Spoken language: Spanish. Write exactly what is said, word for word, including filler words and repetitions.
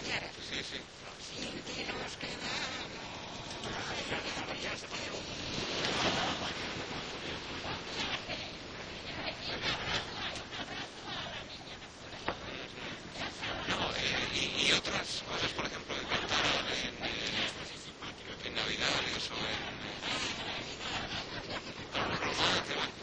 compañeros. Sí, sí. Los íntimos que No, eh, y, y otras cosas, por ejemplo, que cantaron en, eh, en Navidad, eso, en, en romance,